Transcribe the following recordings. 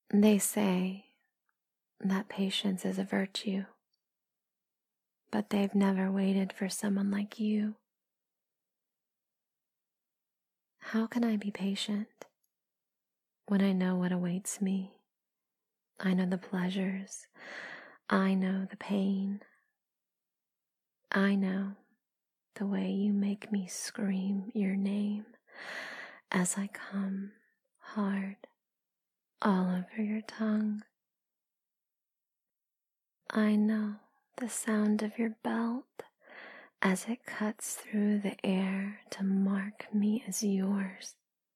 They say that patience is a virtue, but they've never waited for someone like you. How can I be patient when I know what awaits me? I know the pleasures. I know the pain. I know the way you make me scream your name as I come hard all over your tongue. I know the sound of your belt as it cuts through the air to mark me as yours.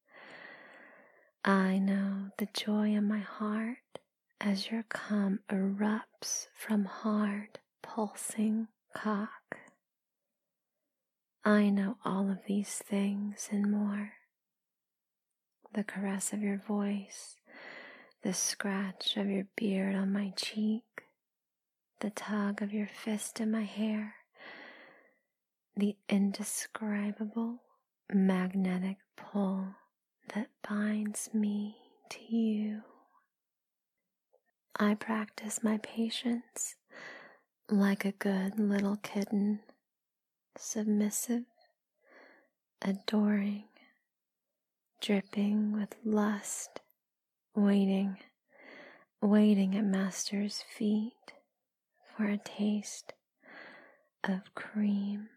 I know the joy in my heart as your cum erupts from hard, pulsing cock. I know all of these things and more. The caress of your voice, the scratch of your beard on my cheek, the tug of your fist in my hair, the indescribable magnetic pull that binds me to you. I practice my patience like a good little kitten, submissive, adoring, dripping with lust, waiting at master's feet for a taste of cream.